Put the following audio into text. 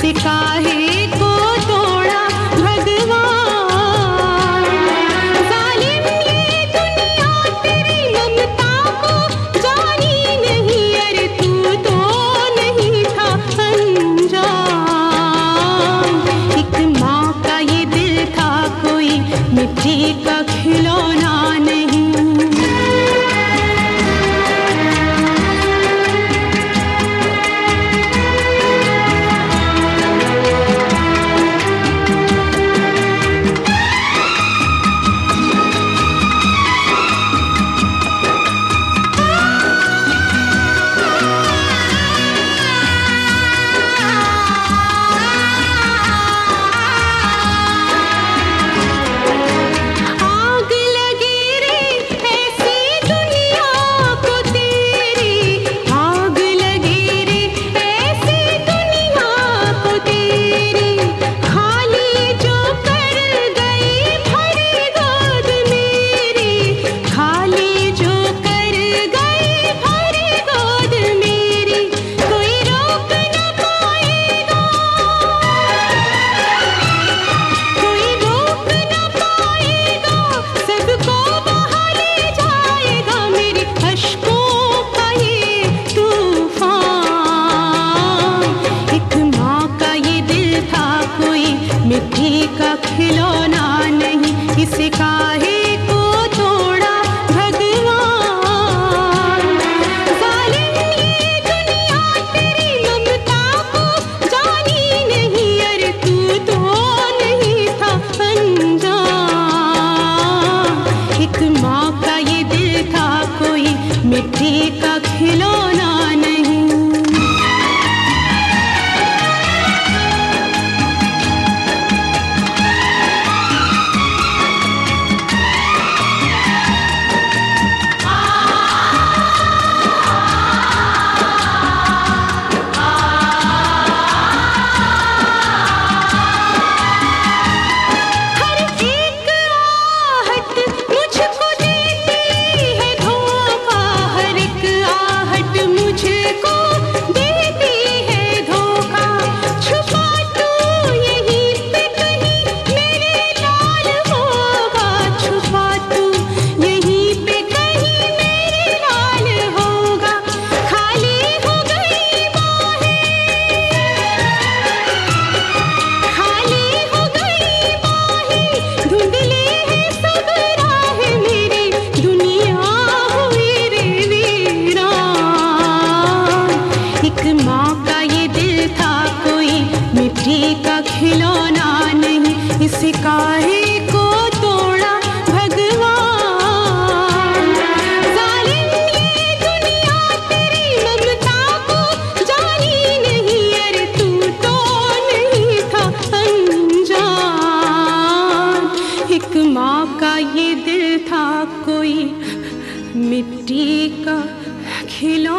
इसे काहे को तोड़ा भगवान। जालिम ये दुनिया तेरी ममता को जानी नहीं, अरे तू तो नहीं था अनजान। एक माँ का ये दिल था कोई मिट्टी का खिलौना नहीं। मिट्टी का खिलौना नहीं, इसे काहे को तोड़ा भगवान। जालिम ये दुनिया तेरी ममता को जानी नहीं, अरे तू तो नहीं था अनजान। एक माँ का ये दिल था कोई मिट्टी का खिलौना नहीं। मिट्टी का खिलौना नहीं, इसे काहे को तोड़ा भगवान। जालिम ये दुनिया तेरी ममता को जानी नहीं, अरे तू तो नहीं था अनजान। एक माँ का ये दिल था कोई मिट्टी का खिलौना।